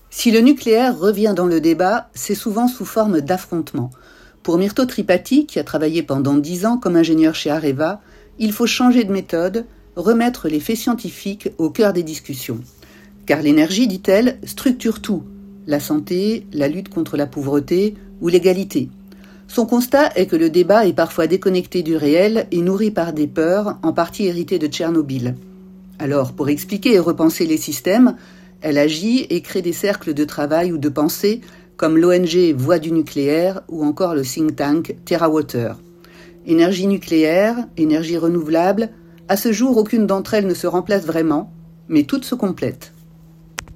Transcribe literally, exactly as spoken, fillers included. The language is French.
Si le nucléaire revient dans le débat, c'est souvent sous forme d'affrontement. Pour Myrto Tripathi, qui a travaillé pendant dix ans comme ingénieur chez Areva, il faut changer de méthode, remettre les faits scientifiques au cœur des discussions. Car l'énergie, dit-elle, structure tout, la santé, la lutte contre la pauvreté ou l'égalité. Son constat est que le débat est parfois déconnecté du réel et nourri par des peurs, en partie héritées de Tchernobyl. Alors, pour expliquer et repenser les systèmes, elle agit et crée des cercles de travail ou de pensée, comme l'O N G Voix du nucléaire ou encore le think tank TerraWater. Énergie nucléaire, énergie renouvelable, à ce jour, aucune d'entre elles ne se remplace vraiment, mais toutes se complètent.